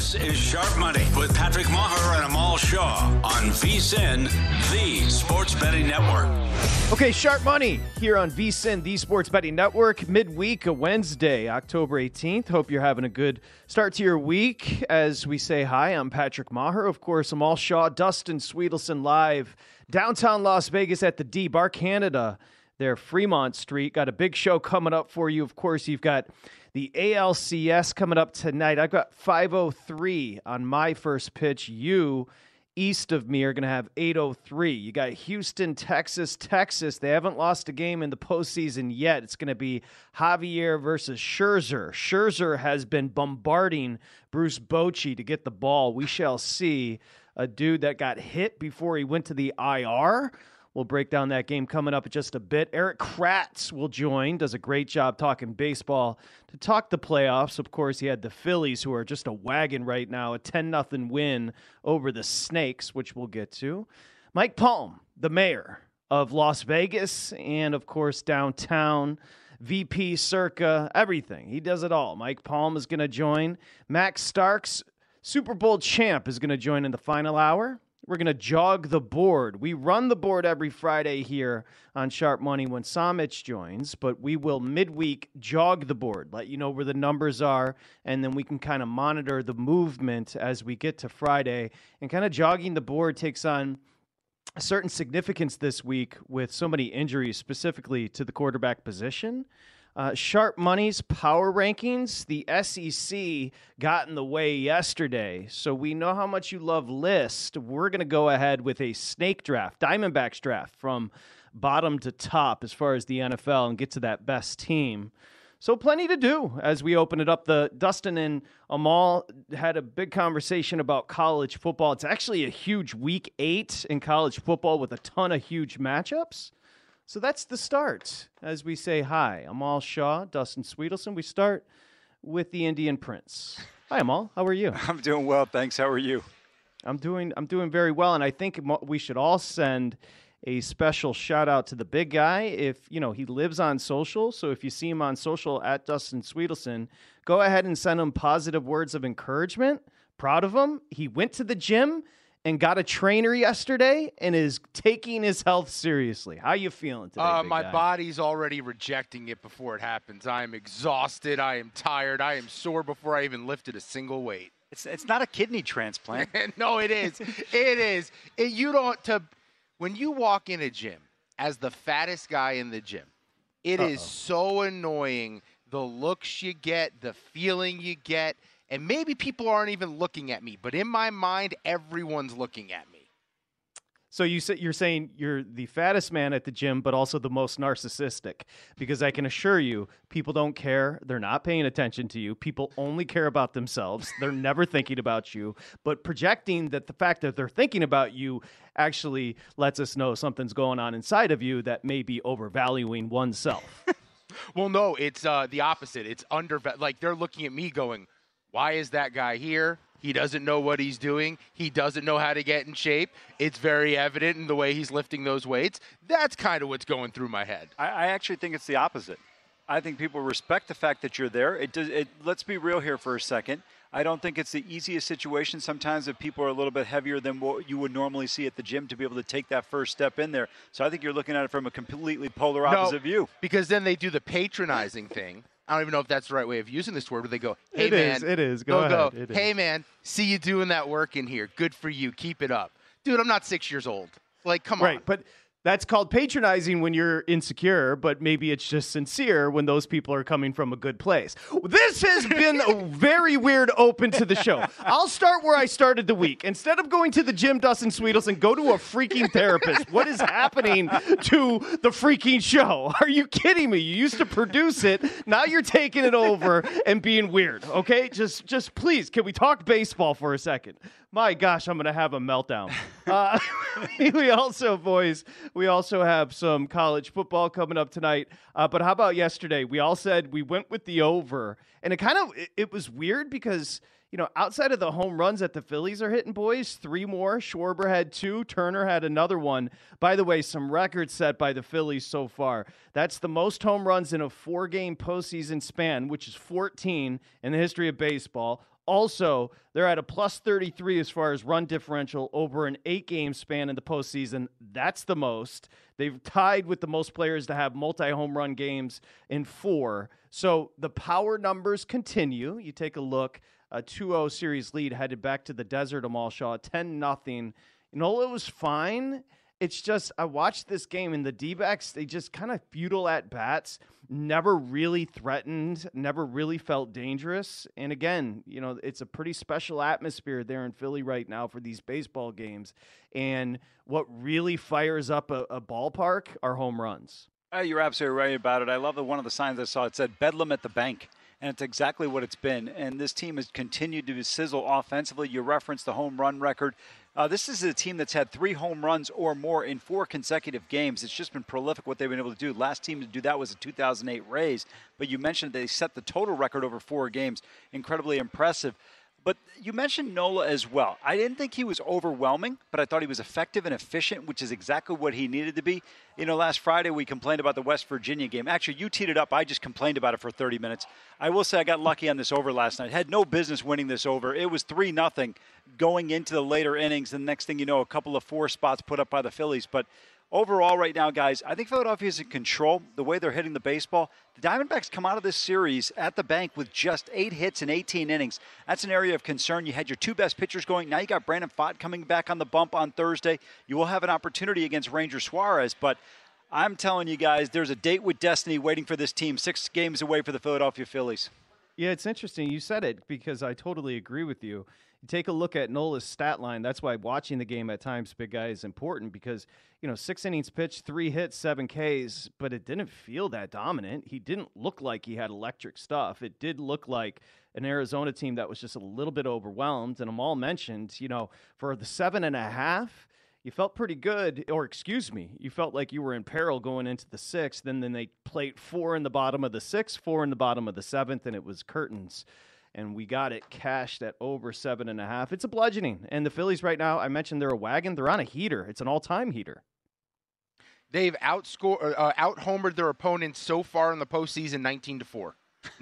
This is Sharp Money with Patrick Maher and Amal Shaw on VSiN, the Sports Betting Network. Okay, Sharp Money here on VSiN, the Sports Betting Network, midweek, a Wednesday, October 18th. Hope you're having a good start to your week. As we say hi, I'm Patrick Maher. Of course, Amal Shaw, Dustin Sweetelson live downtown Las Vegas at the D Bar Canada, there, Fremont Street. Got a big show coming up for you. Of course, you've got the ALCS coming up tonight. I've got 5:03 on my first pitch. You, east of me, are going to have 8:03. You got Houston, Texas. They haven't lost a game in the postseason yet. It's going to be Javier versus Scherzer. Scherzer has been bombarding Bruce Bochy to get the ball. We shall see. A dude that got hit before he went to the IR. We'll break down that game coming up in just a bit. Eric Kratz will join, does a great job talking baseball. To talk the playoffs, of course, he had the Phillies, who are just a wagon right now, a 10-0 win over the Snakes, which we'll get to. Mike Palm, the mayor of Las Vegas, and, of course, downtown, VP, Circa, everything. He does it all. Mike Palm is going to join. Max Starks, Super Bowl champ, is going to join in the final hour. We're going to jog the board. We run the board every Friday here on Sharp Money when Samich joins, but we will midweek jog the board, let you know where the numbers are, and then we can kind of monitor the movement as we get to Friday. And kind of jogging the board takes on a certain significance this week with so many injuries, specifically to the quarterback position. Sharp Money's power rankings, the SEC got in the way yesterday, so we know how much you love list. We're going to go ahead with a snake draft, Diamondbacks draft, from bottom to top as far as the NFL and get to that best team. So plenty to do as we open it up. Dustin and Amal had a big conversation about college football. It's actually a huge week 8 in college football with a ton of huge matchups. So that's the start. As we say hi, Amal Shaw, Dustin Sweetelson. We start with the Indian Prince. Hi, Amal. How are you? I'm doing well, thanks. How are you? I'm doing very well, and I think we should all send a special shout out to the big guy. If he lives on social, so if you see him on social at Dustin Sweetelson, go ahead and send him positive words of encouragement. Proud of him. He went to the gym and got a trainer yesterday and is taking his health seriously. How you feeling today, my guy? body's already rejecting it before it happens. I am exhausted. I am tired. I am sore before I even lifted a single weight. It's not a kidney transplant. No, it is. It is. When you walk in a gym as the fattest guy in the gym, it is so annoying, the looks you get, the feeling you get. And maybe people aren't even looking at me, but in my mind, everyone's looking at me. So you're saying you're the fattest man at the gym, but also the most narcissistic, because I can assure you, people don't care. They're not paying attention to you. People only care about themselves. They're never thinking about you. But projecting that the fact that they're thinking about you actually lets us know something's going on inside of you that may be overvaluing oneself. Well, no, it's the opposite. It's like they're looking at me going, why is that guy here? He doesn't know what he's doing. He doesn't know how to get in shape. It's very evident in the way he's lifting those weights. That's kind of what's going through my head. I actually think it's the opposite. I think people respect the fact that you're there. Let's be real here for a second. I don't think it's the easiest situation sometimes if people are a little bit heavier than what you would normally see at the gym to be able to take that first step in there. So I think you're looking at it from a completely polar opposite view. Because then they do the patronizing thing. I don't even know if that's the right way of using this word, but they go, hey, It is. Go ahead. Hey, man, see you doing that work in here. Good for you. Keep it up. Dude, I'm not 6 years old. Like, come on. Right, but that's called patronizing when you're insecure, but maybe it's just sincere when those people are coming from a good place. This has been a very weird open to the show. I'll start where I started the week. Instead of going to the gym, Dustin Sweetelson, go to a freaking therapist. What is happening to the freaking show? Are you kidding me? You used to produce it. Now you're taking it over and being weird, okay? Just please, can we talk baseball for a second? My gosh, I'm going to have a meltdown. We also have some college football coming up tonight. But how about yesterday? We all said we went with the over. And it was weird because, outside of the home runs that the Phillies are hitting, boys, 3 more. Schwarber had 2. Turner had another one. By the way, some records set by the Phillies so far. That's the most home runs in a 4-game postseason span, which is 14 in the history of baseball. Also, they're at a plus 33 as far as run differential over an 8-game span in the postseason. That's the most. They've tied with the most players to have multi-home run games in 4. So the power numbers continue. You take a look, a 2-0 series lead headed back to the desert of Mall Shaw, 10-0. Nola was fine. It's just, I watched this game, and the D-backs, they just kind of futile at bats, never really threatened, never really felt dangerous. And again, it's a pretty special atmosphere there in Philly right now for these baseball games. And what really fires up a ballpark are home runs. You're absolutely right about it. I love that one of the signs I saw, it said Bedlam at the bank. And it's exactly what it's been. And this team has continued to sizzle offensively. You referenced the home run record. This is a team that's had 3 home runs or more in 4 consecutive games. It's just been prolific what they've been able to do. Last team to do that was the 2008 Rays. But you mentioned they set the total record over 4 games. Incredibly impressive. But you mentioned Nola as well. I didn't think he was overwhelming, but I thought he was effective and efficient, which is exactly what he needed to be. Last Friday we complained about the West Virginia game. Actually, you teed it up. I just complained about it for 30 minutes. I will say I got lucky on this over last night. Had no business winning this over. It was 3-0 going into the later innings. And the next thing you know, a couple of 4 spots put up by the Phillies. But overall right now, guys, I think Philadelphia is in control. The way they're hitting the baseball, the Diamondbacks come out of this series at the bank with just 8 hits in 18 innings. That's an area of concern. You had your 2 best pitchers going. Now you got Brandon Pfaadt coming back on the bump on Thursday. You will have an opportunity against Ranger Suarez, but I'm telling you guys, there's a date with destiny waiting for this team. 6 games away for the Philadelphia Phillies. Yeah, it's interesting. You said it because I totally agree with you. You take a look at Nola's stat line. That's why watching the game at times, big guy, is important because, 6 innings pitched, 3 hits, 7 Ks, but it didn't feel that dominant. He didn't look like he had electric stuff. It did look like an Arizona team that was just a little bit overwhelmed. And Amal mentioned, for the 7.5, you felt pretty good, you felt like you were in peril going into the 6th. Then they played 4 in the bottom of the 6th, 4 in the bottom of the 7th, and it was curtains. And we got it cashed at over 7.5. It's a bludgeoning. And the Phillies right now, I mentioned they're a wagon. They're on a heater. It's an all-time heater. They've out-homered their opponents so far in the postseason 19-4.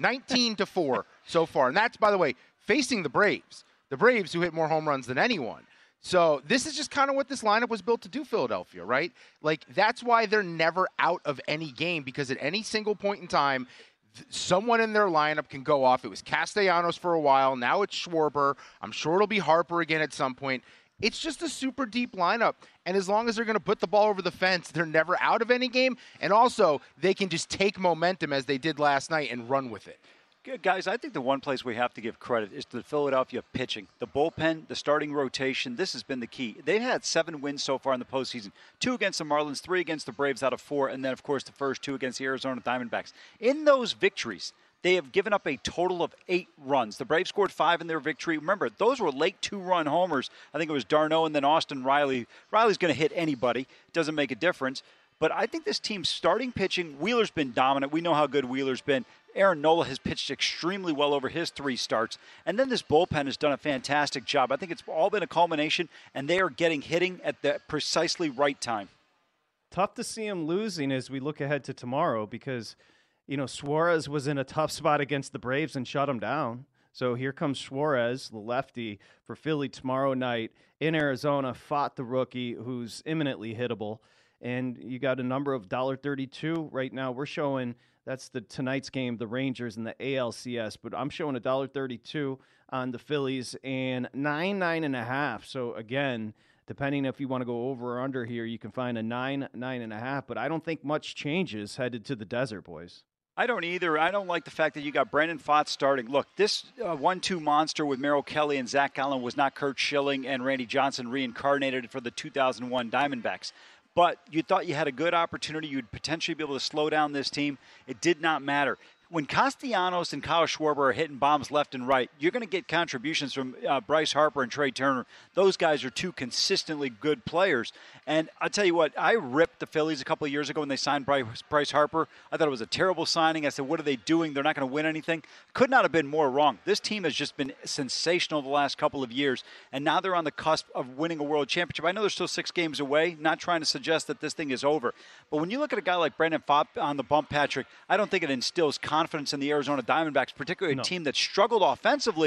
19-4 so far. And that's, by the way, facing the Braves. The Braves who hit more home runs than anyone. So this is just kind of what this lineup was built to do, Philadelphia, right? Like, that's why they're never out of any game, because at any single point in time, someone in their lineup can go off. It was Castellanos for a while. Now it's Schwarber. I'm sure it'll be Harper again at some point. It's just a super deep lineup. And as long as they're going to put the ball over the fence, they're never out of any game. And also, they can just take momentum as they did last night and run with it. Good, guys, I think the one place we have to give credit is to the Philadelphia pitching. The bullpen, the starting rotation, this has been the key. They've had 7 wins so far in the postseason. 2 against the Marlins, 3 against the Braves out of 4, and then, of course, the first 2 against the Arizona Diamondbacks. In those victories, they have given up a total of 8 runs. The Braves scored 5 in their victory. Remember, those were late 2-run homers. I think it was d'Arnaud and then Austin Riley. Riley's going to hit anybody. It doesn't make a difference. But I think this team's starting pitching, Wheeler's been dominant. We know how good Wheeler's been. Aaron Nola has pitched extremely well over his 3 starts. And then this bullpen has done a fantastic job. I think it's all been a culmination, and they are getting hitting at the precisely right time. Tough to see him losing as we look ahead to tomorrow because, Suarez was in a tough spot against the Braves and shut him down. So here comes Suarez, the lefty, for Philly tomorrow night in Arizona, fought the rookie who's imminently hittable. And you got a number of $1.32 right now. We're showing that's tonight's game, the Rangers and the ALCS. But I'm showing $1.32 on the Phillies and 9.5. So again, depending if you want to go over or under here, you can find a 9.5. But I don't think much changes headed to the desert, boys. I don't either. I don't like the fact that you got Brandon Pfaadt starting. Look, this 1-2 monster with Merrill Kelly and Zach Gallen was not Curt Schilling and Randy Johnson reincarnated for the 2001 Diamondbacks. But you thought you had a good opportunity. You'd potentially be able to slow down this team. It did not matter. When Castellanos and Kyle Schwarber are hitting bombs left and right, you're going to get contributions from Bryce Harper and Trey Turner. Those guys are 2 consistently good players. And I'll tell you what, I ripped the Phillies a couple of years ago when they signed Bryce Harper. I thought it was a terrible signing. I said, what are they doing? They're not going to win anything. Could not have been more wrong. This team has just been sensational the last couple of years, and now they're on the cusp of winning a world championship. I know they're still 6 games away, not trying to suggest that this thing is over. But when you look at a guy like Brandon Pfaadt on the bump, Patrick, I don't think it instills confidence in the Arizona Diamondbacks, particularly a team that struggled offensively.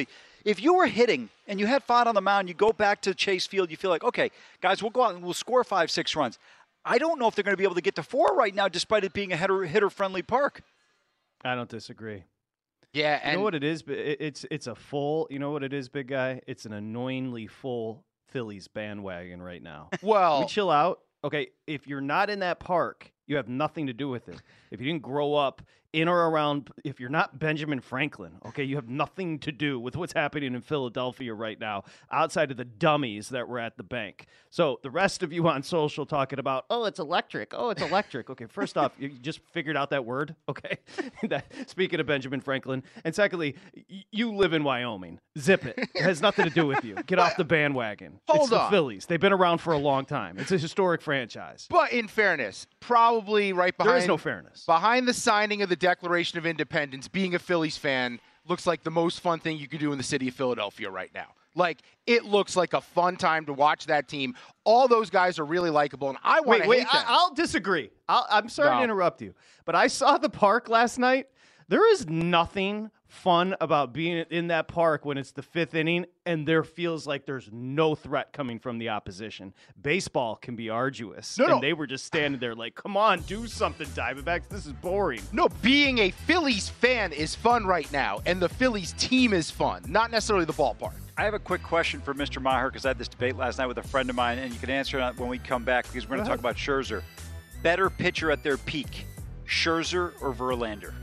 If you were hitting and you had Fod on the mound, you go back to Chase Field, you feel like, okay, guys, we'll go out and we'll score 5-6 runs. I don't know if they're going to be able to get to 4 right now, despite it being a hitter-friendly park. I don't disagree. Yeah, and you know what it is? It's a full. You know what it is, big guy? It's an annoyingly full Phillies bandwagon right now. well, We chill out. Okay, if you're not in that park, you have nothing to do with it. If you didn't grow up in or around, if you're not Benjamin Franklin, okay, you have nothing to do with what's happening in Philadelphia right now outside of the dummies that were at the bank. So the rest of you on social talking about, oh, it's electric. Oh, it's electric. Okay, first off, you just figured out that word, okay? Speaking of Benjamin Franklin. And secondly, you live in Wyoming. Zip it. It has nothing to do with you. Get off the bandwagon. Hold it's the on. Phillies. They've been around for a long time. It's a historic franchise. but in fairness, probably right behind There is no fairness. behind the signing of the Declaration of Independence, being a Phillies fan looks like the most fun thing you could do in the city of Philadelphia right now. Like, it looks like a fun time to watch that team. All those guys are really likable, and I want to hate them. I'll disagree. I'm sorry No. to interrupt you, but I saw the park last night. There is nothing fun about being in that park when it's the 5th inning and there feels like there's no threat coming from the opposition. Baseball can be arduous. No. And they were just standing there like, come on, do something, Diamondbacks. This is boring. No, being a Phillies fan is fun right now, and the Phillies team is fun, not necessarily the ballpark. I have a quick question for Mr. Maher because I had this debate last night with a friend of mine, and you can answer it when we come back because we're going to talk about Scherzer. Better pitcher at their peak, Scherzer or Verlander?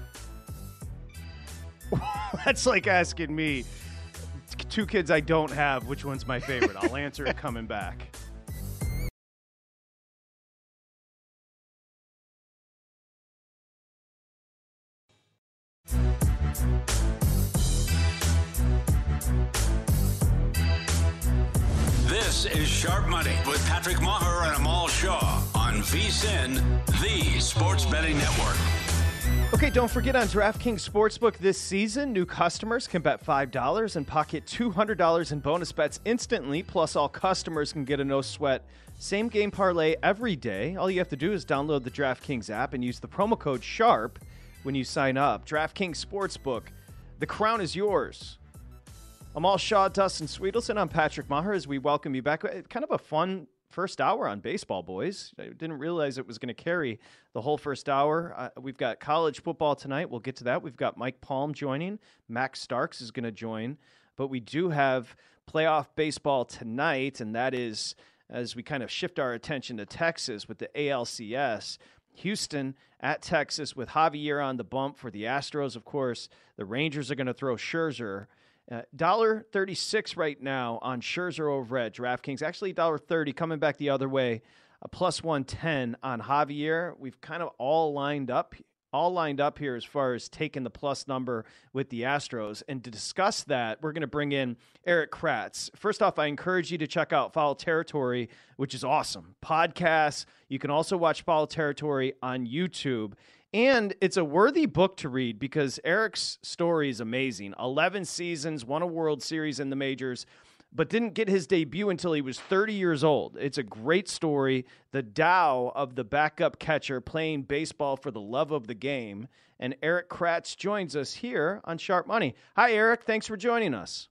That's like asking me, 2 kids I don't have, which one's my favorite. I'll answer it coming back. This is Sharp Money with Patrick Maher and Amal Shaw on VSiN, the Sports Betting Network. Okay, don't forget on DraftKings Sportsbook this season, new customers can bet $5 and pocket $200 in bonus bets instantly. Plus, all customers can get a no-sweat same-game parlay every day. All you have to do is download the DraftKings app and use the promo code SHARP when you sign up. DraftKings Sportsbook, the crown is yours. Amal Shaw, Dustin Sweetelson. I'm Patrick Maher as we welcome you back. Kind of a fun first hour on baseball, boys. I didn't realize it was going to carry the whole first hour. We've got college football tonight. We'll get to that. We've got Mike Palm joining. Max Starks is going to join. But we do have playoff baseball tonight, and that is as we kind of shift our attention to Texas with the ALCS. Houston at Texas with Javier on the bump for the Astros, of course. The Rangers are going to throw Scherzer. $1.36 right now on Scherzer over at DraftKings. Actually, $1.30 coming back the other way. Plus 110 on Javier. We've kind of all lined up here as far as taking the plus number with the Astros. And to discuss that, we're going to bring in Erik Kratz. First off, I encourage you to check out Foul Territory, which is awesome. Podcasts. You can also watch Foul Territory on YouTube. And it's a worthy book to read because Eric's story is amazing. 11 seasons, won a World Series in the majors, but didn't get his debut until he was 30 years old. It's a great story. The Tao of the backup catcher playing baseball for the love of the game. And Erik Kratz joins us here on Sharp Money. Hi, Erik. Thanks for joining us.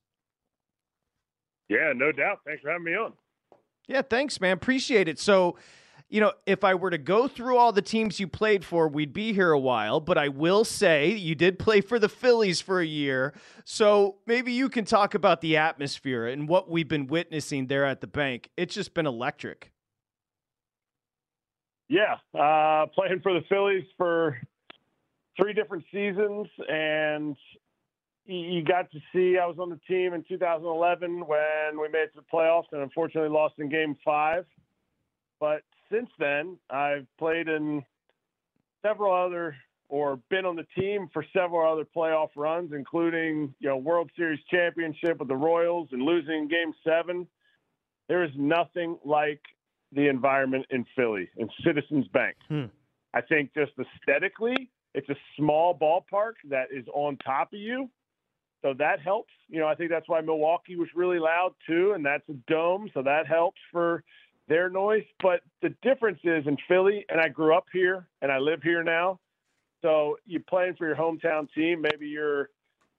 Yeah, no doubt. Thanks for having me on. Yeah, thanks, man. Appreciate it. So, you know, if I were to go through all the teams you played for, we'd be here a while. But I will say you did play for the Phillies for a year. So maybe you can talk about the atmosphere and what we've been witnessing there at the bank. It's just been electric. Yeah, playing for the Phillies for 3 different seasons. And you got to see I was on the team in 2011 when we made it to the playoffs and unfortunately lost in Game 5. But since then, I've played in several other or been on the team for several other playoff runs, including, World Series championship with the Royals and losing Game 7. There is nothing like the environment in Philly, in Citizens Bank. I think just aesthetically, it's a small ballpark that is on top of you. So that helps. I think that's why Milwaukee was really loud too, and that's a dome, so that helps for their noise. But the difference is in Philly, and I grew up here and I live here now. So you're playing for your hometown team. Maybe you're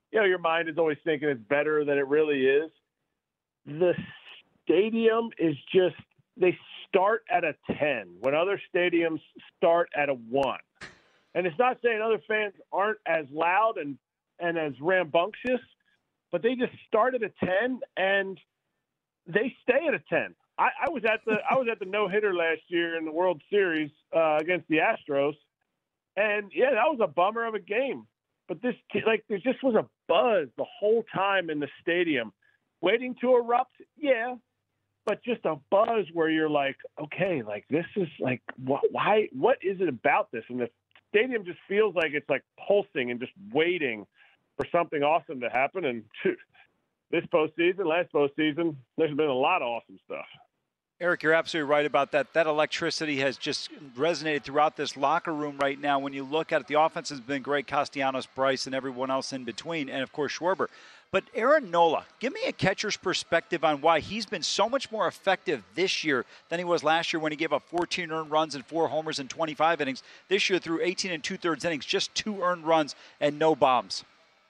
your mind is always thinking it's better than it really is. The stadium is just, they start at a 10 when other stadiums start at a 1. And it's not saying other fans aren't as loud and as rambunctious, but they just start at a 10 and they stay at a 10. I was at the no-hitter last year in the World Series against the Astros, and yeah, that was a bummer of a game. But there just was a buzz the whole time in the stadium, waiting to erupt. Yeah, but just a buzz where you're like, okay, like this is like why? What is it about this? And the stadium just feels like it's like pulsing and just waiting for something awesome to happen. And this postseason, last postseason, there's been a lot of awesome stuff. Eric, you're absolutely right about that. That electricity has just resonated throughout this locker room right now. When you look at it, the offense has been great. Castellanos, Bryce, and everyone else in between, and, of course, Schwarber. But Aaron Nola, give me a catcher's perspective on why he's been so much more effective this year than he was last year when he gave up 14 earned runs and 4 homers in 25 innings. This year, through 18 and 2/3 innings, just 2 earned runs and no bombs.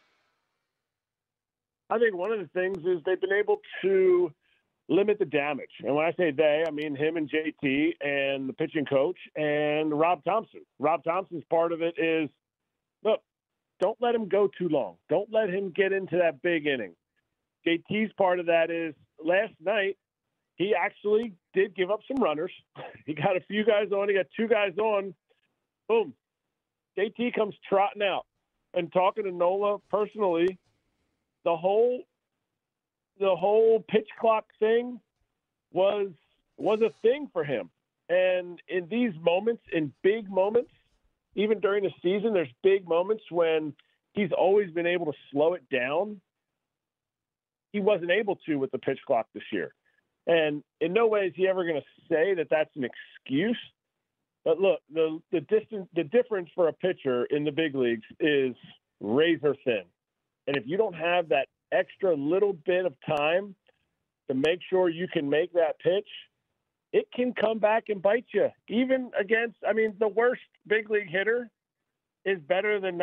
I think one of the things is they've been able to limit the damage. And when I say they, I mean him and JT and the pitching coach and Rob Thompson. Rob Thompson's part of it is, look, don't let him go too long. Don't let him get into that big inning. JT's part of that is last night he actually did give up some runners. He got a few guys on. He got 2 guys on. Boom. JT comes trotting out and talking to Nola personally. The whole pitch clock thing was a thing for him. And in these moments, in big moments, even during the season, there's big moments when he's always been able to slow it down. He wasn't able to with the pitch clock this year. And in no way is he ever going to say that that's an excuse. But look, the difference for a pitcher in the big leagues is razor thin. And if you don't have that extra little bit of time to make sure you can make that pitch, it can come back and bite you. Even against, the worst big league hitter is better than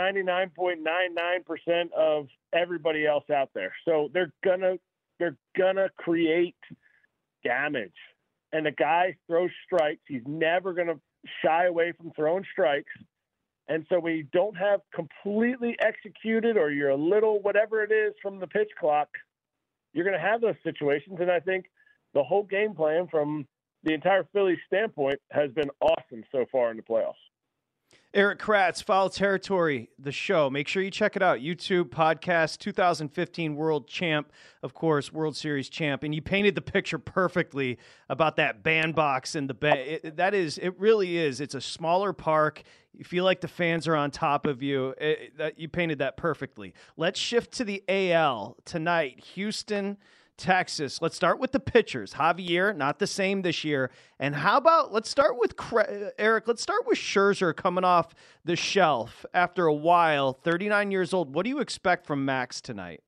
99.99% of everybody else out there. So they're gonna create damage. And the guy throws strikes. He's never gonna shy away from throwing strikes. And so we don't have completely executed or you're a little whatever it is from the pitch clock, you're going to have those situations. And I think the whole game plan from the entire Phillies standpoint has been awesome so far in the playoffs. Erik Kratz, Foul Territory, the show. Make sure you check it out. YouTube podcast, 2015 World Champ, of course, World Series champ. And you painted the picture perfectly about that bandbox and the band. It really is. It's a smaller park. You feel like the fans are on top of you. You painted that perfectly. Let's shift to the AL tonight. Houston, Texas. Let's start with the pitchers. Javier, not the same this year. And how about, let's start with Eric. Let's start with Scherzer coming off the shelf after a while, 39 years old. What do you expect from Max tonight?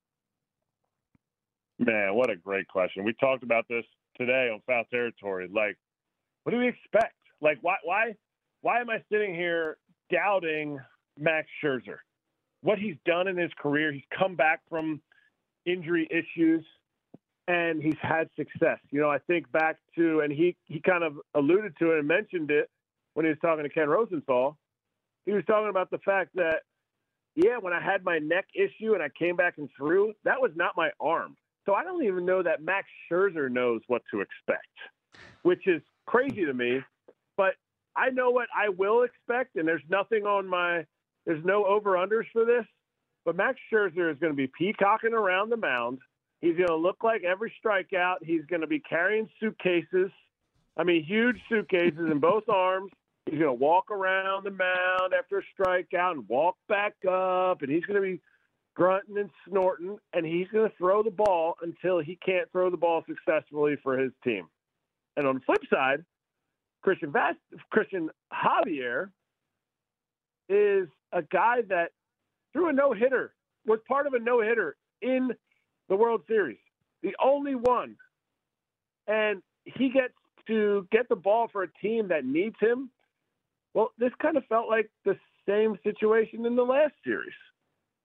Man, what a great question. We talked about this today on Foul Territory. Like, what do we expect? Like, why am I sitting here doubting Max Scherzer? What he's done in his career, he's come back from injury issues, and he's had success. I think back to, and he kind of alluded to it and mentioned it when he was talking to Ken Rosenthal. He was talking about the fact that, when I had my neck issue and I came back and threw, that was not my arm. So I don't even know that Max Scherzer knows what to expect, which is crazy to me. But I know what I will expect, and there's no over-unders for this. But Max Scherzer is going to be peacocking around the mound. He's going to look like every strikeout. He's going to be carrying suitcases. Huge suitcases in both arms. He's going to walk around the mound after a strikeout and walk back up. And he's going to be grunting and snorting. And he's going to throw the ball until he can't throw the ball successfully for his team. And on the flip side, Christian Javier is a guy that threw a no-hitter, was part of a no-hitter in the World Series, the only one. And he gets to get the ball for a team that needs him. Well, this kind of felt like the same situation in the last series.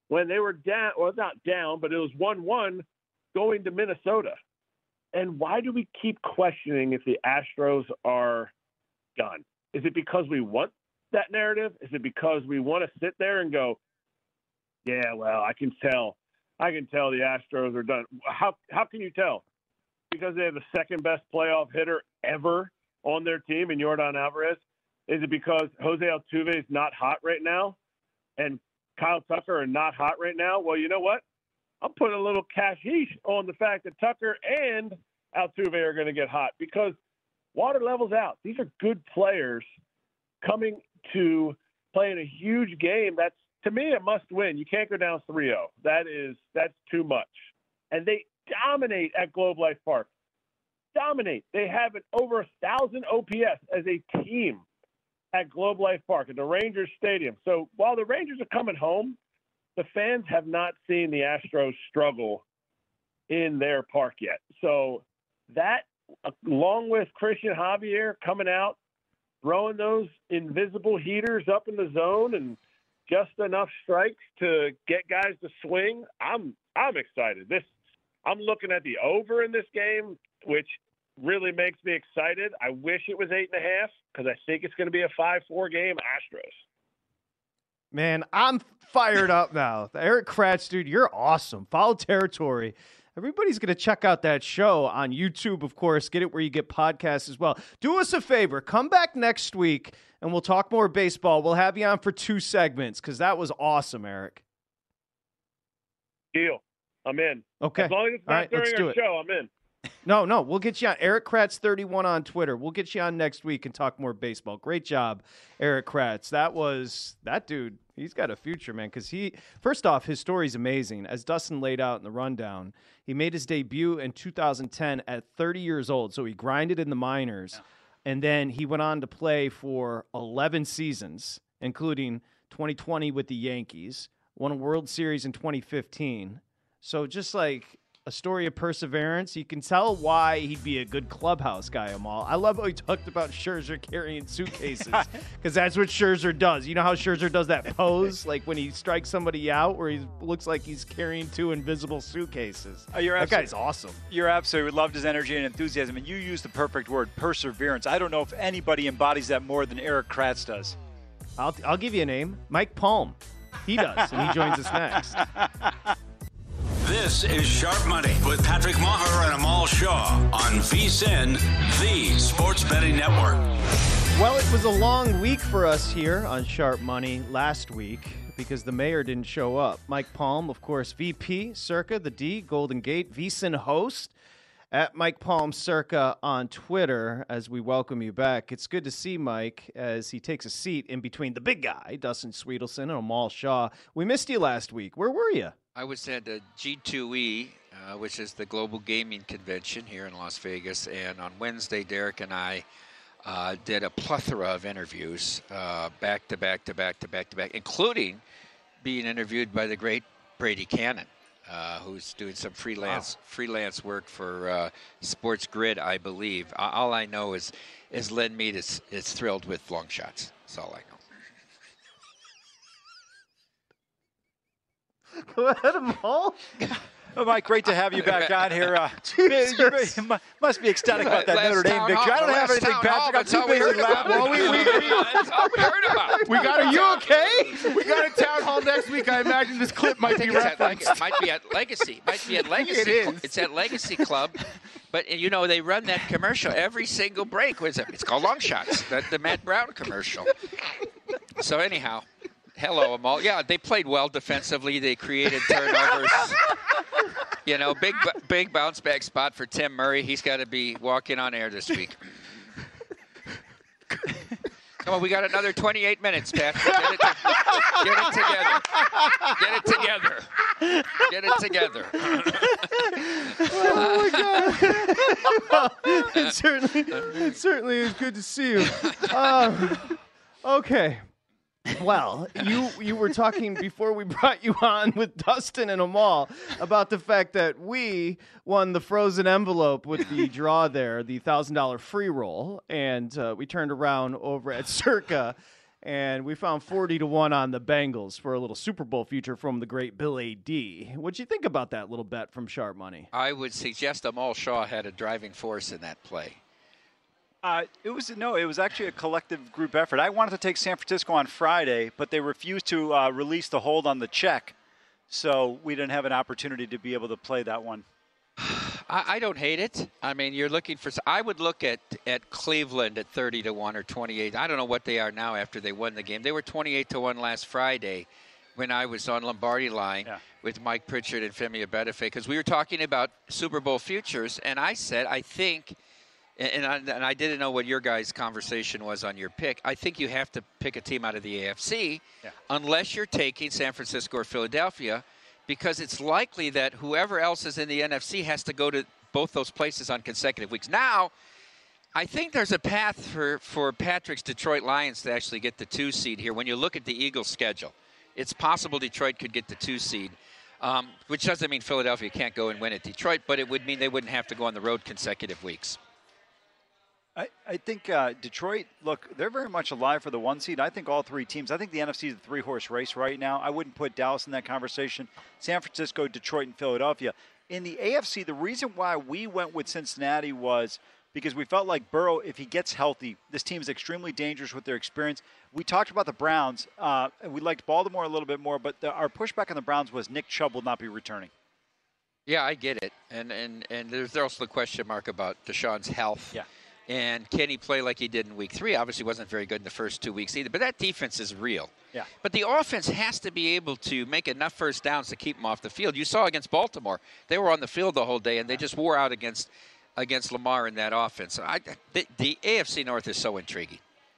when they were down, well, not down, but it was 1-1 going to Minnesota. And why do we keep questioning if the Astros are done? Is it because we want that narrative? Is it because we want to sit there and go, yeah, well, I can tell the Astros are done. How can you tell? Because they have the second best playoff hitter ever on their team in Yordan Alvarez? Is it because Jose Altuve is not hot right now and Kyle Tucker are not hot right now? Well, you know what? I'm putting a little cashish on the fact that Tucker and Altuve are going to get hot because water level's out. These are good players coming to play in a huge game. That's, to me, a must win. You can't go down 3-0. That's too much. And they dominate at Globe Life Park. Dominate. They have over 1,000 OPS as a team at Globe Life Park at the Rangers Stadium. So while the Rangers are coming home, the fans have not seen the Astros struggle in their park yet. So that, along with Christian Javier coming out, throwing those invisible heaters up in the zone and just enough strikes to get guys to swing, I'm excited. I'm looking at the over in this game, which really makes me excited. I wish it was 8.5 because I think it's going to be a 5-4 game Astros. Man, I'm fired up now. Erik Kratz, dude, you're awesome. Foul Territory. Everybody's going to check out that show on YouTube, of course. Get it where you get podcasts as well. Do us a favor. Come back next week, and we'll talk more baseball. We'll have you on for 2 segments because that was awesome, Erik. Deal. I'm in. Okay. As long as it's not during our show, I'm in. No, we'll get you on. Erik Kratz 31 on Twitter. We'll get you on next week and talk more baseball. Great job, Erik Kratz. That dude, he's got a future, man, because first off, his story's amazing. As Dustin laid out in the rundown, he made his debut in 2010 at 30 years old, so he grinded in the minors, and then he went on to play for 11 seasons, including 2020 with the Yankees, won a World Series in 2015. So just like a story of perseverance. You can tell why he'd be a good clubhouse guy, Amal. I love how he talked about Scherzer carrying suitcases because that's what Scherzer does. You know how Scherzer does that pose, like when he strikes somebody out where he looks like he's carrying 2 invisible suitcases. That guy's awesome. You're absolutely loved his energy and enthusiasm, and you used the perfect word, perseverance. I don't know if anybody embodies that more than Erik Kratz does. I'll give you a name, Mike Palm. He does, and he joins us next. This is Sharp Money with Patrick Maher and Amal Shaw on VSiN, the Sports Betting Network. Well, it was a long week for us here on Sharp Money last week because the mayor didn't show up. Mike Palm, of course, VP, Circa, the D, Golden Gate, VSiN host, at Mike Palm Circa on Twitter as we welcome you back. It's good to see Mike as he takes a seat in between the big guy, Dustin Sweetelson, and Amal Shaw. We missed you last week. Where were you? I was at G2E, which is the Global Gaming Convention here in Las Vegas, and on Wednesday, Derek and I did a plethora of interviews, back to back, including being interviewed by the great Brady Cannon, who's doing some freelance work for Sports Grid, I believe. All I know is Len Mead is thrilled with long shots. That's all I know. Go ahead, Amal. Oh, Mike, great to have you back on here. You must be ecstatic about that Notre Dame victory. I don't have anything, Patrick. I'm too busy laughing. That's all we heard about. Are you okay? We got a town hall next week. I imagine this clip might be referenced. It might be at Legacy. It is. It's at Legacy Club. But, you know, they run that commercial every single break. It's called Long Shots, the Matt Brown commercial. So, anyhow. Hello, Amal. Yeah, they played well defensively. They created turnovers. You know, big bounce back spot for Tim Murray. He's got to be walking on air this week. Come on, we got another 28 minutes, Pat. Get it together. Oh my God! It certainly is good to see you. Okay. Well, you were talking before we brought you on with Dustin and Amal about the fact that we won the frozen envelope with the draw there, the $1,000 free roll, and we turned around over at Circa, And we found 40-1 on the Bengals for a little Super Bowl future from the great Bill A.D. What'd you think about that little bet from Sharp Money? I would suggest Amal Shaw had a driving force in that play. It was actually a collective group effort. I wanted to take San Francisco on Friday, but they refused to release the hold on the check, so we didn't have an opportunity to be able to play that one. I don't hate it. I mean, you're looking for. I would look at Cleveland at 30-1 or 28. I don't know what they are now after they won the game. They were 28-1 last Friday when I was on Lombardi Line with Mike Pritchard and Femi Abedefe, because we were talking about Super Bowl futures, and I said I think, and I didn't know what your guys' conversation was on your pick. I think you have to pick a team out of the AFC unless you're taking San Francisco or Philadelphia, because it's likely that whoever else is in the NFC has to go to both those places on consecutive weeks. Now, I think there's a path for Patrick's Detroit Lions to actually get the 2 seed here. When you look at the Eagles' schedule, it's possible Detroit could get the 2 seed, which doesn't mean Philadelphia can't go and win at Detroit, but it would mean they wouldn't have to go on the road consecutive weeks. I think Detroit, look, they're very much alive for the 1 seed. I think all 3 teams. I think the NFC is a 3-horse race right now. I wouldn't put Dallas in that conversation. San Francisco, Detroit, and Philadelphia. In the AFC, the reason why we went with Cincinnati was because we felt like Burrow, if he gets healthy, this team is extremely dangerous with their experience. We talked about the Browns. We liked Baltimore a little bit more, but our pushback on the Browns was Nick Chubb will not be returning. Yeah, I get it. And there's also the question mark about Deshaun's health. Yeah. And can he play like he did in week 3? Obviously wasn't very good in the first 2 weeks either. But that defense is real. Yeah. But the offense has to be able to make enough first downs to keep them off the field. You saw against Baltimore. They were on the field the whole day, and they just wore out against Lamar in that offense. The AFC North is so intriguing.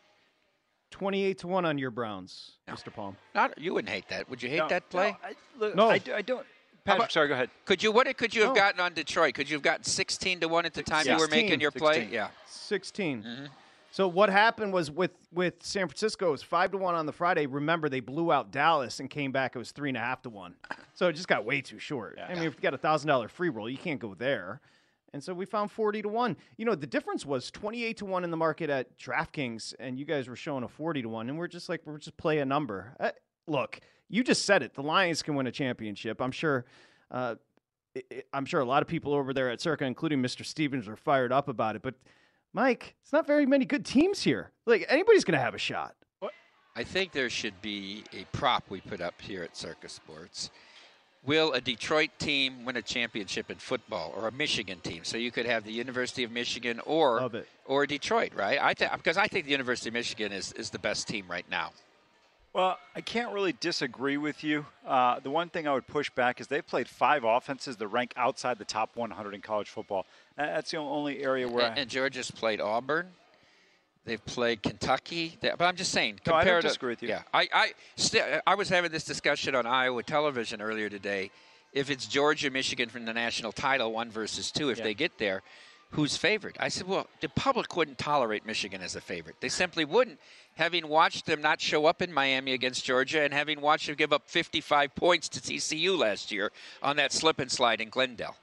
28-1 on your Browns, Mr. Palm. You wouldn't hate that. Would you hate that play? No. I don't. Patrick, sorry, go ahead. What could you have gotten on Detroit? Could you have gotten 16-1 at the time you were making your play? 16. Yeah. 16. Mm-hmm. So what happened was with San Francisco, it was 5-1 on the Friday. Remember, they blew out Dallas and came back. It was 3.5-1. So it just got way too short. Yeah. I mean, if you got a $1,000 free roll, you can't go there. And so we found 40-1. You know, the difference was 28-1 in the market at DraftKings, and you guys were showing a 40-1. And we're just play a number. Look, you just said it. The Lions can win a championship. I'm sure a lot of people over there at Circa, including Mr. Stevens, are fired up about it. But, Mike, it's not very many good teams here. Like, anybody's going to have a shot. I think there should be a prop we put up here at Circa Sports. Will a Detroit team win a championship in football, or a Michigan team? So you could have the University of Michigan or Detroit, right? Because I think the University of Michigan is the best team right now. Well, I can't really disagree with you. The one thing I would push back is they've played 5 offenses that rank outside the top 100 in college football. That's the only area where and Georgia's played Auburn. They've played Kentucky. But I'm just saying. No, I don't disagree with you. Yeah, I was having this discussion on Iowa television earlier today. If it's Georgia, Michigan from the national title, 1 versus 2, if they get there, who's favored? I said, well, the public wouldn't tolerate Michigan as a favorite. They simply wouldn't. Having watched them not show up in Miami against Georgia and having watched them give up 55 points to TCU last year on that slip and slide in Glendale.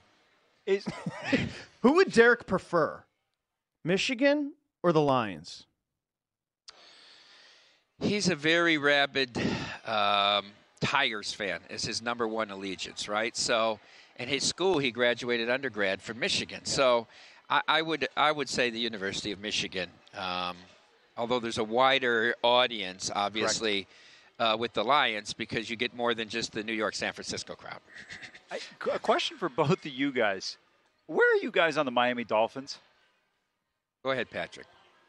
Who would Derek prefer, Michigan or the Lions? He's a very rabid Tigers fan is his number 1 allegiance, right? So, in his school, he graduated undergrad from Michigan. Yeah. So, I would say the University of Michigan. Although there's a wider audience, obviously, with the Lions, because you get more than just the New York, San Francisco crowd. A question for both of you guys. Where are you guys on the Miami Dolphins? Go ahead, Patrick.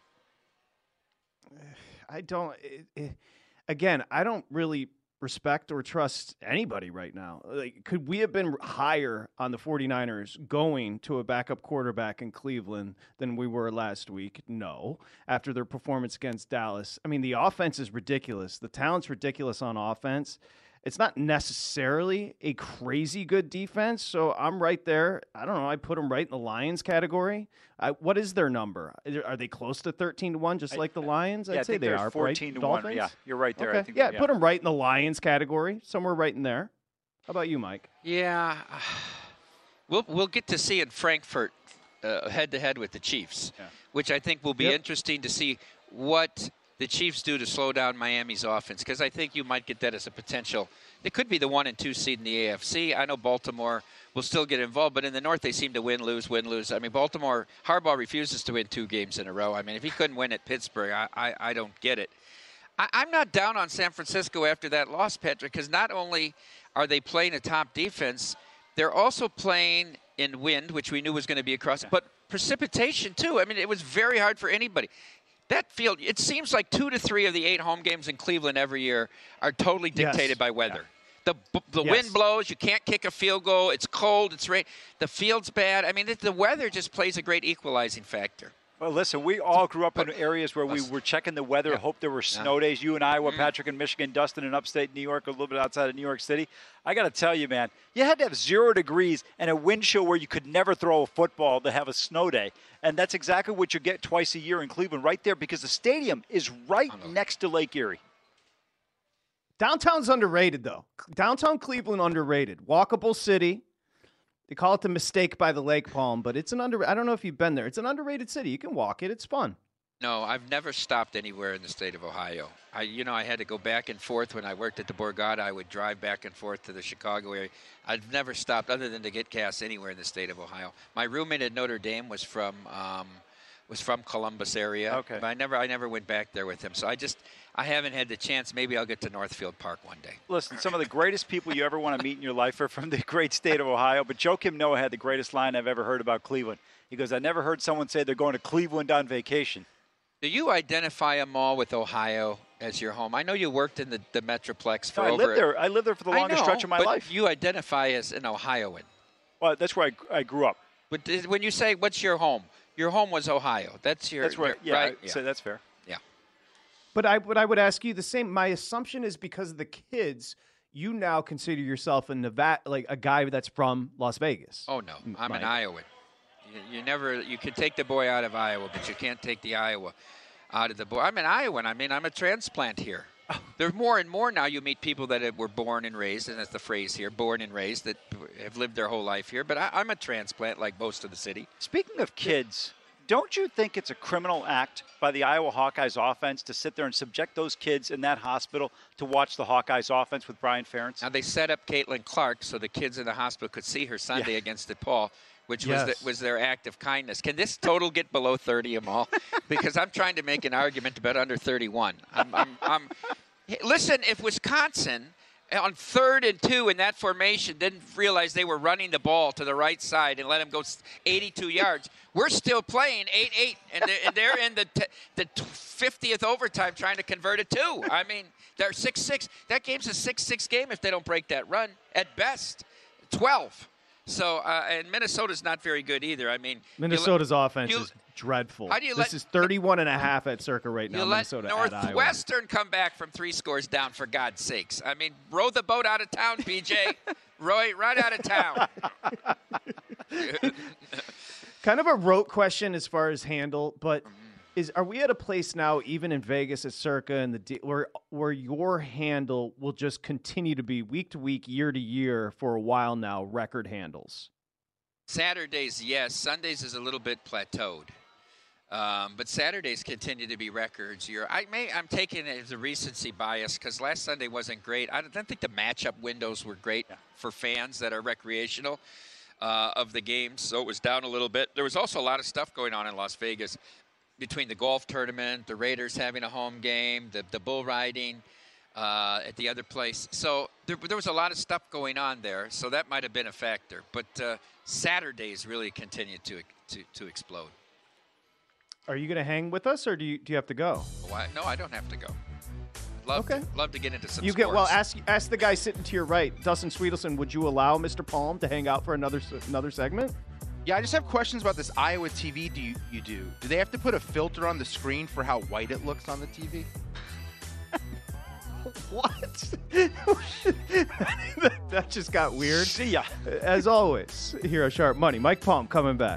I don't really respect or trust anybody right now. Like, could we have been higher on the 49ers going to a backup quarterback in Cleveland than we were last week? No. After their performance against Dallas. I mean, the offense is ridiculous. The talent's ridiculous on offense. It's not necessarily a crazy good defense, so I'm right there. I don't know. I put them right in the Lions category. What is their number? Are they close to 13-1, just like the Lions? I'd say they are. 14-1. Dolphins? Yeah, you're right there. Okay. I think, yeah, put them right in the Lions category, somewhere right in there. How about you, Mike? Yeah, we'll get to see in Frankfurt head-to-head with the Chiefs, which I think will be interesting to see what the Chiefs do to slow down Miami's offense? Because I think you might get that as a potential. They could be the 1 and 2 seed in the AFC. I know Baltimore will still get involved, but in the North they seem to win, lose. I mean, Harbaugh refuses to win 2 games in a row. I mean, if he couldn't win at Pittsburgh, I don't get it. I'm not down on San Francisco after that loss, Patrick, because not only are they playing a top defense, they're also playing in wind, which we knew was going to be across, but precipitation too. I mean, it was very hard for anybody. That field, it seems like 2 to 3 of the 8 home games in Cleveland every year are totally dictated by weather. Yeah. The wind blows. You can't kick a field goal. It's cold. It's rain. The field's bad. I mean, the weather just plays a great equalizing factor. Well, listen, we all grew up in areas where we were checking the weather, hope there were snow days. You and Iowa, Patrick in Michigan, Dustin in upstate New York, a little bit outside of New York City. I got to tell you, man, you had to have 0 degrees and a wind chill where you could never throw a football to have a snow day. And that's exactly what you get twice a year in Cleveland right there because the stadium is right next to Lake Erie. Downtown's underrated, though. Downtown Cleveland underrated. Walkable city. They call it the Mistake by the Lake Palm, but it's I don't know if you've been there. It's an underrated city. You can walk it. It's fun. No, I've never stopped anywhere in the state of Ohio. I had to go back and forth when I worked at the Borgata. I would drive back and forth to the Chicago area. I've never stopped other than to get gas anywhere in the state of Ohio. My roommate at Notre Dame was from Columbus area. Okay. But I never went back there with him. So I haven't had the chance. Maybe I'll get to Northfield Park one day. Listen, some of the greatest people you ever want to meet in your life are from the great state of Ohio. But Joakim Noah had the greatest line I've ever heard about Cleveland. He goes, I never heard someone say they're going to Cleveland on vacation. Do you identify them all with Ohio as your home? I know you worked in the Metroplex for I lived there for the longest stretch of my life. You identify as an Ohioan. Well, that's where I grew up. But when you say, what's your home? Your home was Ohio. That's where, right? Yeah. So that's fair. Yeah. But I would ask you the same. My assumption is because of the kids, you now consider yourself a Nevada, like a guy that's from Las Vegas. Oh no, I'm an Iowan. You can take the boy out of Iowa, but you can't take the Iowa out of the boy. I'm an Iowan. I mean, I'm a transplant here. There's more and more now you meet people that were born and raised, and that's the phrase here, born and raised, that have lived their whole life here. But I'm a transplant like most of the city. Speaking of kids, don't you think it's a criminal act by the Iowa Hawkeyes offense to sit there and subject those kids in that hospital to watch the Hawkeyes offense with Brian Ferentz? Now, they set up Caitlin Clark so the kids in the hospital could see her Sunday against DePaul, which was their act of kindness. Can this total get below 30, Amal? Because I'm trying to make an argument about under 31. Listen, if Wisconsin on 3rd and 2 in that formation didn't realize they were running the ball to the right side and let them go 82 yards, we're still playing 8-8, and they're in the 50th overtime trying to convert it too. I mean, they're 6-6. That game's a 6-6 game if they don't break that run. At best, 12. So, and Minnesota's not very good either. I mean, Minnesota's offense is dreadful. This is 31.5 at Circa right now. You Minnesota let at Iowa. Northwestern come back from 3 scores down, for God's sakes. I mean, row the boat out of town, PJ. Right out of town. Kind of a rote question as far as handle, but are we at a place now, even in Vegas at Circa, and where your handle will just continue to be week to week, year to year for a while now, record handles? Saturdays, yes. Sundays is a little bit plateaued. But Saturdays continue to be records. I'm taking it as a recency bias because last Sunday wasn't great. I don't think the matchup windows were great for fans that are recreational of the games, so it was down a little bit. There was also a lot of stuff going on in Las Vegas between the golf tournament, the Raiders having a home game, the bull riding at the other place. So there was a lot of stuff going on there, so that might have been a factor. But Saturdays really continued to explode. Are you going to hang with us, or do you have to go? No, I don't have to go. Love to get into some sports. Well, ask the guy sitting to your right, Dustin Sweetelson. Would you allow Mr. Palm to hang out for another segment? Yeah, I just have questions about this Iowa TV. Do they have to put a filter on the screen for how white it looks on the TV? What? That just got weird. See ya. As always, here at Sharp Money, Mike Palm coming back.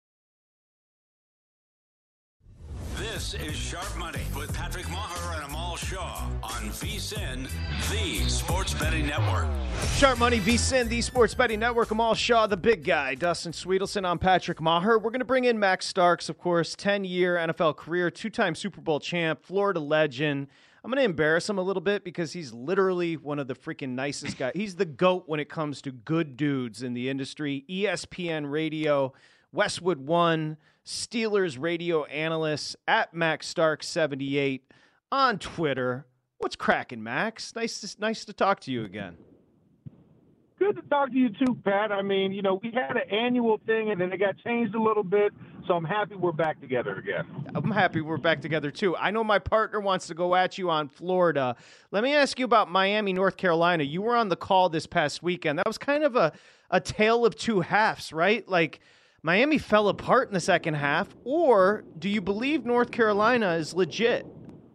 This is Sharp Money with Patrick Maher and Amal Amal Shaw on VSiN, the Sports Betting Network. Sharp Money, VSiN, the Sports Betting Network. Amal Shaw, the big guy. Dustin Sweetelson, I'm Patrick Maher. We're going to bring in Max Starks, of course, 10-year NFL career, 2-time Super Bowl champ, Florida legend. I'm going to embarrass him a little bit because he's literally one of the freaking nicest guys. He's the GOAT when it comes to good dudes in the industry. ESPN Radio, Westwood One, Steelers radio analyst at Max Starks 78 on Twitter. What's cracking, Max? Nice to talk to you again. Good to talk to you too, Pat. I mean, we had an annual thing and then it got changed a little bit, so I'm happy we're back together again. I'm happy we're back together too. I know my partner wants to go at you on Florida. Let me ask you about Miami, North Carolina. You were on the call this past weekend. That was kind of a tale of two halves, right? Like, Miami fell apart in the second half, or do you believe North Carolina is legit?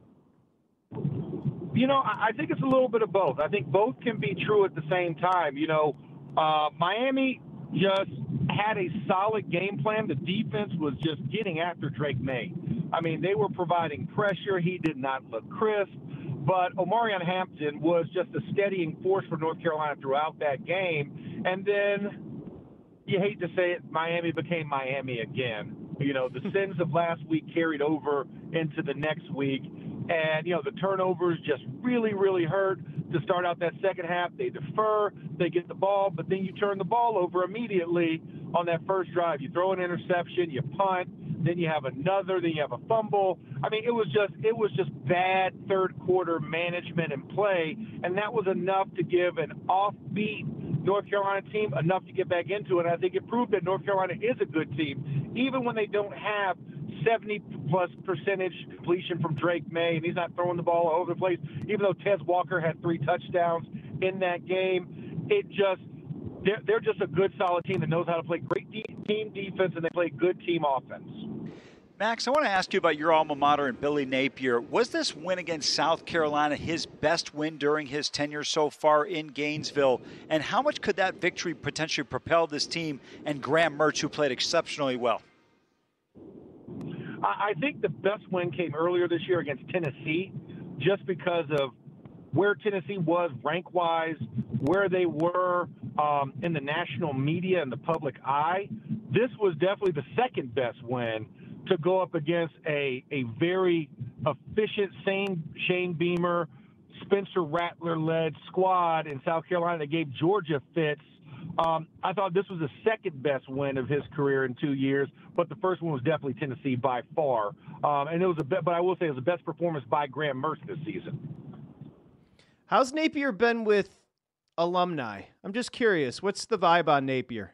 I think it's a little bit of both. I think both can be true at the same time. Miami just had a solid game plan. The defense was just getting after Drake May. I mean, they were providing pressure. He did not look crisp. But Omarion Hampton was just a steadying force for North Carolina throughout that game. And then, you hate to say it, Miami became Miami again. The sins of last week carried over into the next week. And, the turnovers just really, really hurt to start out that second half. They defer, they get the ball, but then you turn the ball over immediately on that first drive. You throw an interception, you punt, then you have another, then you have a fumble. I mean, it was just bad third quarter management and play, and that was enough to give an offbeat North Carolina team enough to get back into it. And I think it proved that North Carolina is a good team, even when they don't have 70-plus percentage completion from Drake May, and he's not throwing the ball all over the place. Even though Tez Walker had 3 touchdowns in that game, they're just a good, solid team that knows how to play great team defense, and they play good team offense. Max, I want to ask you about your alma mater and Billy Napier. Was this win against South Carolina his best win during his tenure so far in Gainesville? And how much could that victory potentially propel this team and Graham Mertz, who played exceptionally well? I think the best win came earlier this year against Tennessee, just because of where Tennessee was rank-wise, where they were in the national media and the public eye. This was definitely the second best win to go up against a very efficient Shane Beamer, Spencer Rattler-led squad in South Carolina that gave Georgia fits. I thought this was the second best win of his career in 2 years, but the first one was definitely Tennessee by far. And it was but I will say it was the best performance by Graham Mertz this season. How's Napier been with alumni? I'm just curious. What's the vibe on Napier?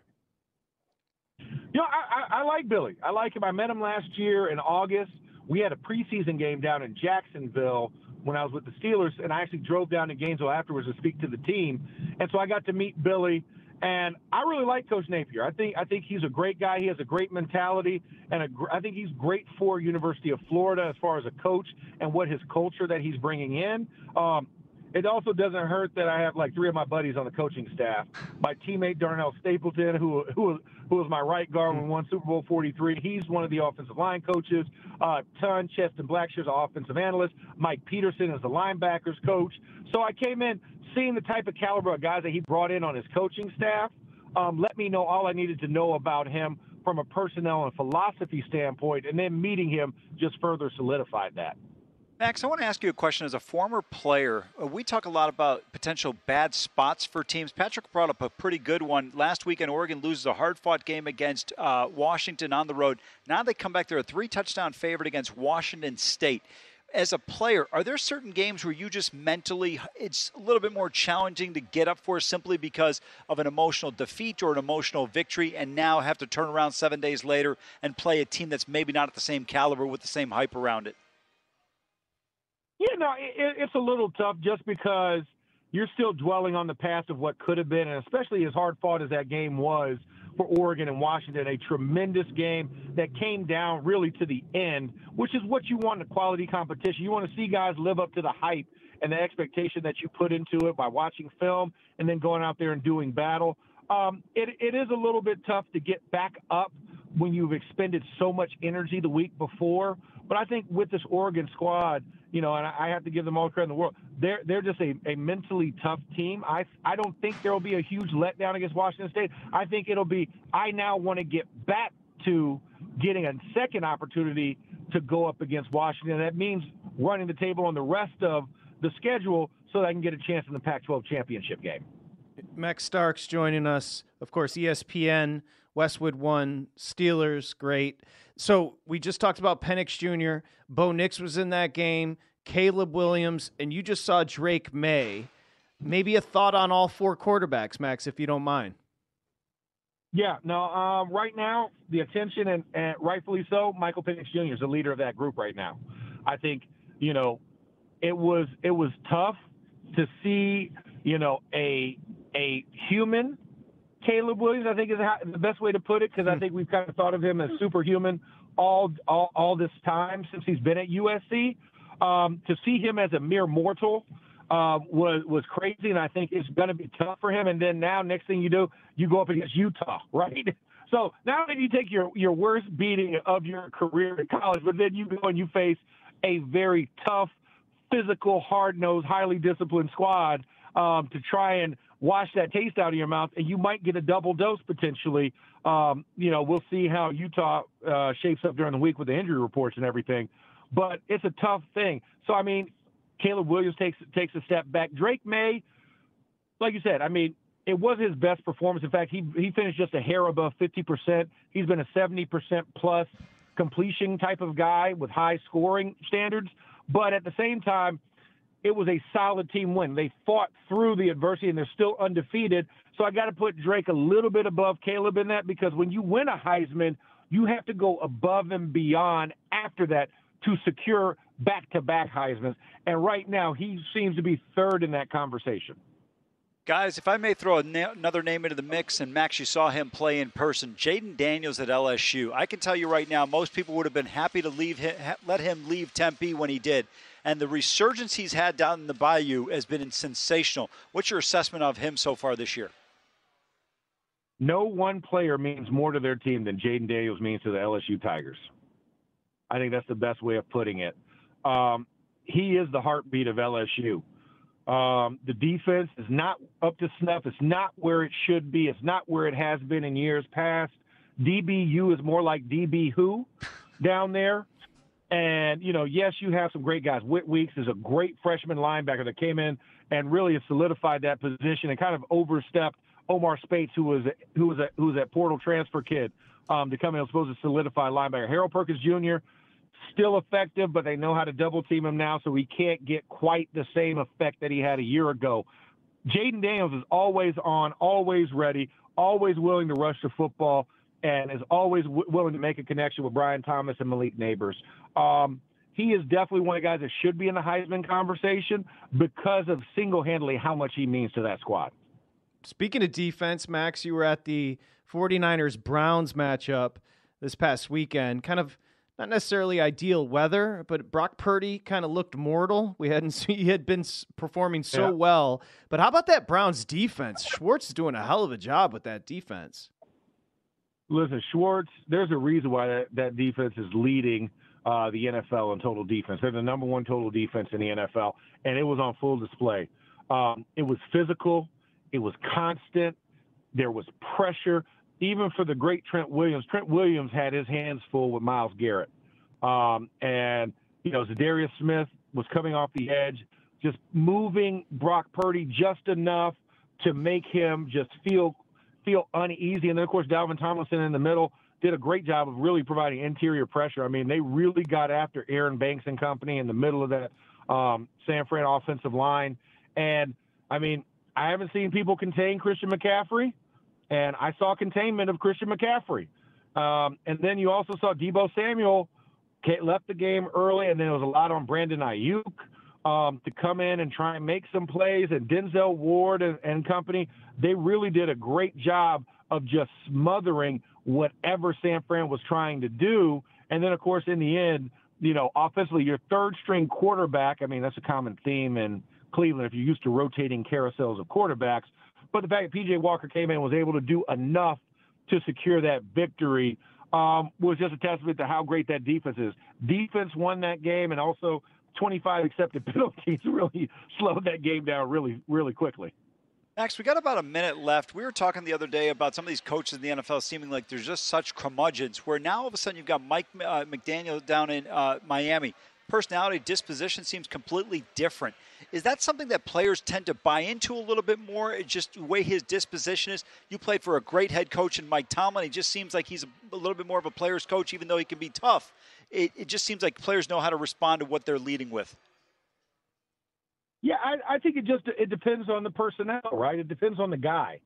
I like Billy. I like him. I met him last year in August. We had a preseason game down in Jacksonville when I was with the Steelers, and I actually drove down to Gainesville afterwards to speak to the team. And so I got to meet Billy, and I really like Coach Napier. I think he's a great guy. He has a great mentality, and I think he's great for University of Florida as far as a coach and what his culture that he's bringing in. It also doesn't hurt that I have like 3 of my buddies on the coaching staff. My teammate Darnell Stapleton, who was my right guard when we won Super Bowl 43. He's one of the offensive line coaches. Cheston Blackshear's an offensive analyst. Mike Peterson is the linebackers coach. So I came in seeing the type of caliber of guys that he brought in on his coaching staff. Let me know all I needed to know about him from a personnel and philosophy standpoint, and then meeting him just further solidified that. Max, I want to ask you a question. As a former player, we talk a lot about potential bad spots for teams. Patrick brought up a pretty good one. Last weekend, Oregon loses a hard-fought game against Washington on the road. Now they come back. They're a 3-touchdown favorite against Washington State. As a player, are there certain games where you just mentally, it's a little bit more challenging to get up for simply because of an emotional defeat or an emotional victory, and now have to turn around 7 days later and play a team that's maybe not at the same caliber with the same hype around it? Yeah, no, it's a little tough just because you're still dwelling on the past of what could have been, and especially as hard-fought as that game was for Oregon and Washington, a tremendous game that came down really to the end, which is what you want in a quality competition. You want to see guys live up to the hype and the expectation that you put into it by watching film and then going out there and doing battle. It is a little bit tough to get back up when you've expended so much energy the week before. But I think with this Oregon squad, and I have to give them all the credit in the world. They're just a mentally tough team. I don't think there will be a huge letdown against Washington State. I think it'll be, I now want to get back to getting a second opportunity to go up against Washington. That means running the table on the rest of the schedule so that I can get a chance in the Pac-12 championship game. Max Starks joining us, of course, ESPN, Westwood One, Steelers, great. So we just talked about Penix Jr., Bo Nix was in that game, Caleb Williams, and you just saw Drake May. Maybe a thought on all four quarterbacks, Max, if you don't mind. Yeah, no, right now, the attention, and rightfully so, Michael Penix Jr. is the leader of that group right now. I think, it was tough to see, a human Caleb Williams, I think is the best way to put it, because I think we've kind of thought of him as superhuman all this time since he's been at USC. To see him as a mere mortal was crazy, and I think it's going to be tough for him. And then now, next thing you do, you go up against Utah, right? So now that you take your worst beating of your career in college, but then you go and you face a very tough, physical, hard-nosed, highly disciplined squad to try and wash that taste out of your mouth, and you might get a double dose potentially. We'll see how Utah shapes up during the week with the injury reports and everything. But it's a tough thing. So, I mean, Caleb Williams takes a step back. Drake May, like you said, I mean, it was his best performance. In fact, he finished just a hair above 50%. He's been a 70% plus completion type of guy with high scoring standards. But at the same time, it was a solid team win. They fought through the adversity, and they're still undefeated. So I got to put Drake a little bit above Caleb in that, because when you win a Heisman, you have to go above and beyond after that to secure back-to-back Heismans. And right now, he seems to be third in that conversation. Guys, if I may throw another name into the mix, and Max, you saw him play in person, Jayden Daniels at LSU. I can tell you right now, most people would have been happy to let him leave Tempe when he did. And the resurgence he's had down in the Bayou has been sensational. What's your assessment of him so far this year? No one player means more to their team than Jayden Daniels means to the LSU Tigers. I think that's the best way of putting it. He is the heartbeat of LSU. The defense is not up to snuff. It's not where it should be. It's not where it has been in years past. DBU is more like DB who down there. And, yes, you have some great guys. Whit Weeks is a great freshman linebacker that came in and really has solidified that position and kind of overstepped Omar Spates, who was that portal transfer kid, to come in and supposed to solidify linebacker. Harold Perkins Jr., still effective, but they know how to double team him now, so he can't get quite the same effect that he had a year ago. Jayden Daniels is always on, always ready, always willing to rush the football, and is always willing to make a connection with Brian Thomas and Malik Neighbors. He is definitely one of the guys that should be in the Heisman conversation because of single-handedly how much he means to that squad. Speaking of defense, Max, you were at the 49ers-Browns matchup this past weekend. Kind of not necessarily ideal weather, but Brock Purdy kind of looked mortal. He had been performing so well. But how about that Browns defense? Schwartz is doing a hell of a job with that defense. Listen, Schwartz, there's a reason why that defense is leading the NFL in total defense. They're the number one total defense in the NFL, and it was on full display. It was physical. It was constant. There was pressure. Even for the great Trent Williams. Trent Williams had his hands full with Myles Garrett. Zadarius Smith was coming off the edge, just moving Brock Purdy just enough to make him just feel uneasy. And then, of course, Dalvin Tomlinson in the middle did a great job of really providing interior pressure. I mean, they really got after Aaron Banks and company in the middle of that San Fran offensive line. And, I mean, I haven't seen people contain Christian McCaffrey. And I saw containment of Christian McCaffrey. And then you also saw Deebo Samuel left the game early, and then there was a lot on Brandon Ayuk to come in and try and make some plays. And Denzel Ward and company, they really did a great job of just smothering whatever San Fran was trying to do. And then, of course, in the end, offensively, your third-string quarterback, I mean, that's a common theme in Cleveland if you're used to rotating carousels of quarterbacks. But the fact that P.J. Walker came in and was able to do enough to secure that victory was just a testament to how great that defense is. Defense won that game, and also 25 accepted penalties really slowed that game down really, really quickly. Max, we got about a minute left. We were talking the other day about some of these coaches in the NFL seeming like there's just such curmudgeons, where now all of a sudden you've got Mike McDaniel down in Miami. Personality, disposition seems completely different. Is that something that players tend to buy into a little bit more? It's just the way his disposition is. You played for a great head coach in Mike Tomlin. He just seems like he's a little bit more of a player's coach, even though he can be tough. It just seems like players know how to respond to what they're leading with. Yeah, I think it depends on the personnel, right? It depends on the guy.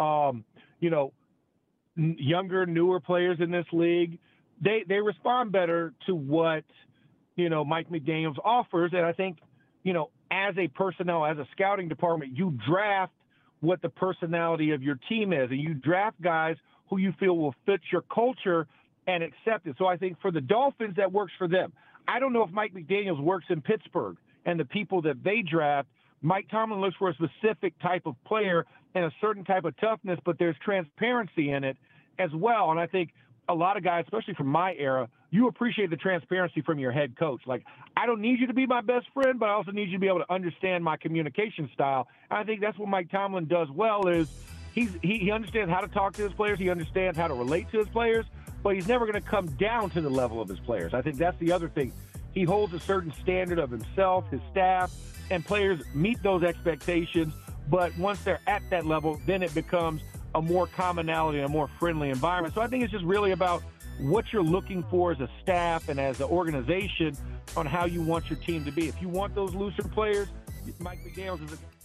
Younger, newer players in this league, they respond better to what, Mike McDaniels offers. And I think, as a personnel, as a scouting department, you draft what the personality of your team is, and you draft guys who you feel will fit your culture and accept it. So I think for the Dolphins, that works for them. I don't know if Mike McDaniels works in Pittsburgh and the people that they draft. Mike Tomlin looks for a specific type of player and a certain type of toughness, but there's transparency in it as well. And I think a lot of guys, especially from my era, you appreciate the transparency from your head coach. Like, I don't need you to be my best friend, but I also need you to be able to understand my communication style. And I think that's what Mike Tomlin does well is he understands how to talk to his players. He understands how to relate to his players, but he's never going to come down to the level of his players. I think that's the other thing. He holds a certain standard of himself, his staff, and players meet those expectations. But once they're at that level, then it becomes a more commonality and a more friendly environment. So I think it's just really about what you're looking for as a staff and as an organization on how you want your team to be. If you want those looser players, Mike McDaniels is a